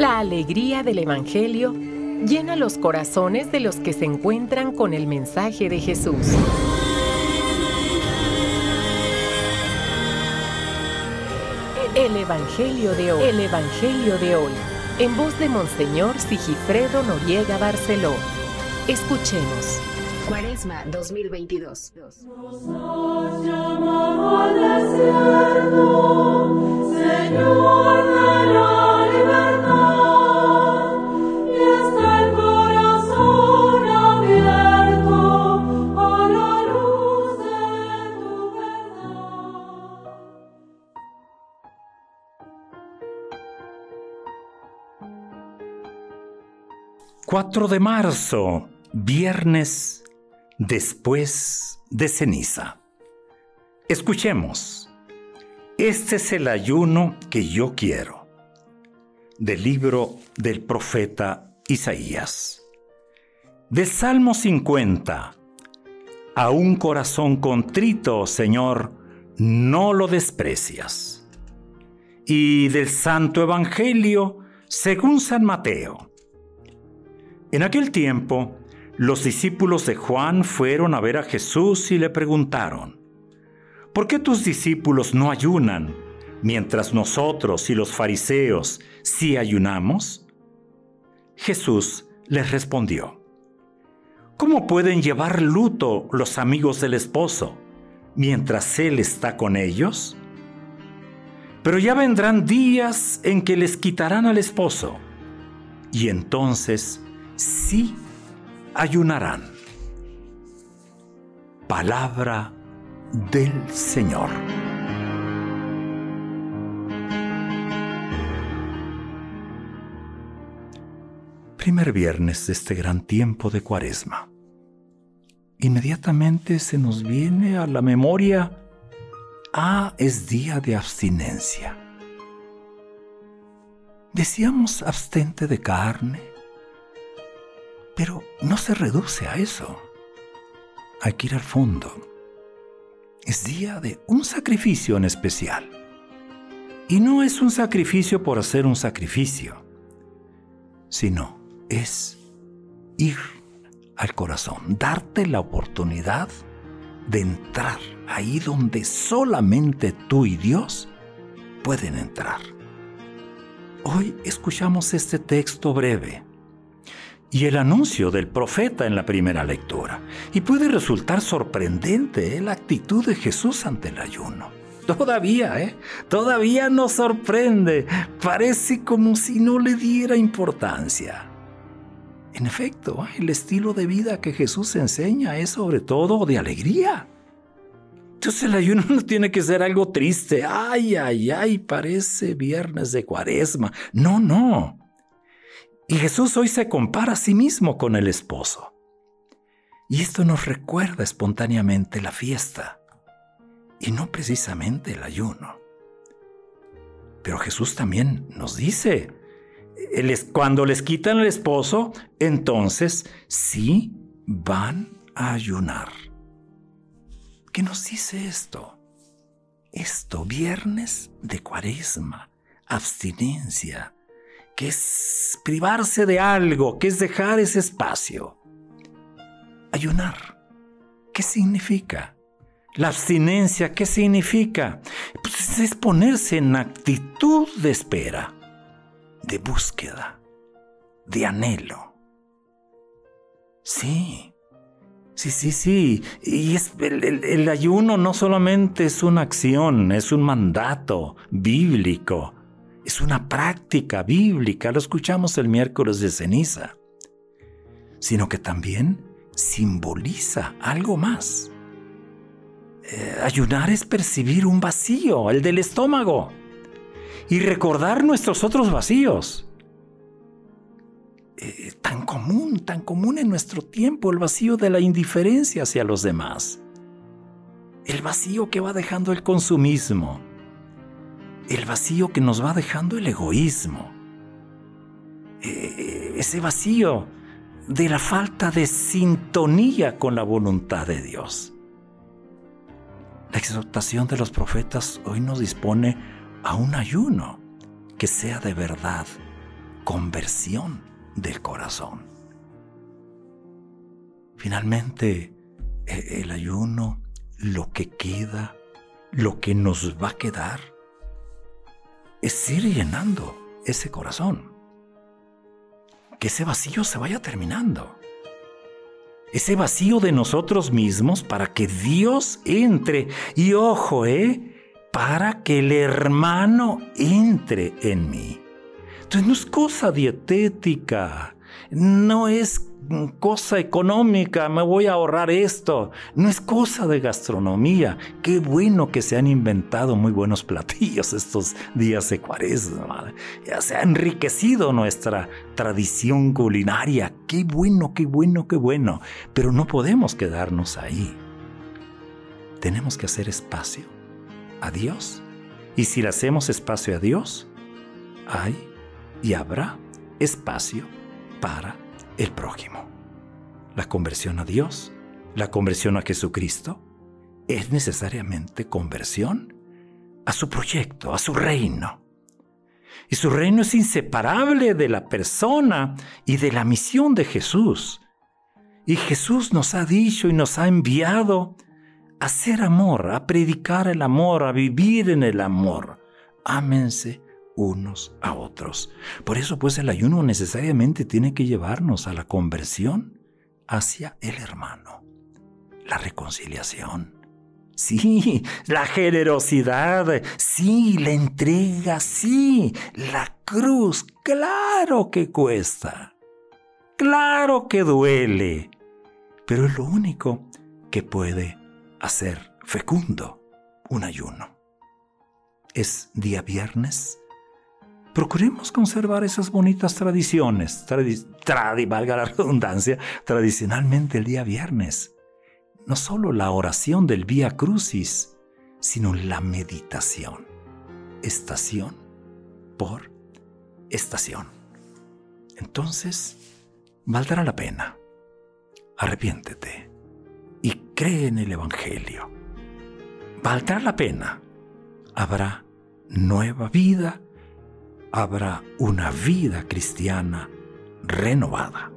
La alegría del Evangelio llena los corazones de los que se encuentran con el mensaje de Jesús. El Evangelio de hoy. El Evangelio de hoy. En voz de Monseñor Sigifredo Noriega Barceló. Escuchemos. Cuaresma 2022. Nos has llamado al desierto, Señor de la libertad, y está el corazón abierto a la luz de tu verdad. 4 de marzo, viernes después de ceniza. Escuchemos. Este es el ayuno que yo quiero. Del libro del profeta Isaías. Del Salmo 50. A un corazón contrito, Señor, no lo desprecias. Y del Santo Evangelio según San Mateo. En aquel tiempo, los discípulos de Juan fueron a ver a Jesús y le preguntaron: ¿por qué tus discípulos no ayunan, mientras nosotros y los fariseos sí ayunamos? Jesús les respondió: ¿cómo pueden llevar luto los amigos del esposo, mientras él está con ellos? Pero ya vendrán días en que les quitarán al esposo, y entonces sí ayunarán. Palabra del Señor. Primer viernes de este gran tiempo de Cuaresma. Inmediatamente se nos viene a la memoria: es día de abstinencia. Decíamos abstente de carne, pero no se reduce a eso. Hay que ir al fondo. Es día de un sacrificio en especial. Y no es un sacrificio por hacer un sacrificio, sino es ir al corazón, darte la oportunidad de entrar ahí donde solamente tú y Dios pueden entrar. Hoy escuchamos este texto breve y el anuncio del profeta en la primera lectura. Y puede resultar sorprendente la actitud de Jesús ante el ayuno. Todavía nos sorprende. Parece como si no le diera importancia. En efecto, el estilo de vida que Jesús enseña es sobre todo de alegría. Entonces el ayuno no tiene que ser algo triste. Parece viernes de Cuaresma. No. Y Jesús hoy se compara a sí mismo con el esposo. Y esto nos recuerda espontáneamente la fiesta, y no precisamente el ayuno. Pero Jesús también nos dice, cuando les quitan el esposo, entonces sí van a ayunar. ¿Qué nos dice esto? Viernes de Cuaresma, abstinencia, que es privarse de algo, que es dejar ese espacio. Ayunar, ¿qué significa? La abstinencia, ¿qué significa? Pues es ponerse en actitud de espera, de búsqueda, de anhelo. Sí. Y el ayuno no solamente es una acción, es un mandato bíblico. Es una práctica bíblica, lo escuchamos el miércoles de ceniza, sino que también simboliza algo más. Ayunar es percibir un vacío, el del estómago, y recordar nuestros otros vacíos. Tan común en nuestro tiempo, el vacío de la indiferencia hacia los demás, el vacío que va dejando el consumismo, el vacío que nos va dejando el egoísmo, ese vacío de la falta de sintonía con la voluntad de Dios. La exhortación de los profetas hoy nos dispone a un ayuno que sea de verdad, conversión del corazón. Finalmente, el ayuno, lo que queda, lo que nos va a quedar, es ir llenando ese corazón. Que ese vacío se vaya terminando. Ese vacío de nosotros mismos para que Dios entre. Y ojo, para que el hermano entre en mí. Entonces no es cosa dietética, no es cosa económica, me voy a ahorrar esto. No es cosa de gastronomía. Qué bueno que se han inventado muy buenos platillos estos días de Cuaresma. Ya se ha enriquecido nuestra tradición culinaria. Qué bueno, qué bueno, qué bueno. Pero no podemos quedarnos ahí. Tenemos que hacer espacio a Dios. Y si le hacemos espacio a Dios, hay y habrá espacio para el prójimo. La conversión a Dios, la conversión a Jesucristo, es necesariamente conversión a su proyecto, a su reino. Y su reino es inseparable de la persona y de la misión de Jesús. Y Jesús nos ha dicho y nos ha enviado a hacer amor, a predicar el amor, a vivir en el amor. Ámense unos a otros. Por eso, pues, el ayuno necesariamente tiene que llevarnos a la conversión hacia el hermano. La reconciliación. Sí, la generosidad. Sí, la entrega. Sí, la cruz. Claro que cuesta. Claro que duele. Pero es lo único que puede hacer fecundo un ayuno. Es día viernes. Procuremos conservar esas bonitas tradiciones, valga la redundancia, tradicionalmente el día viernes. No solo la oración del Vía Crucis, sino la meditación, estación por estación. Entonces, valdrá la pena. Arrepiéntete y cree en el Evangelio. Valdrá la pena. Habrá nueva vida. Habrá una vida cristiana renovada.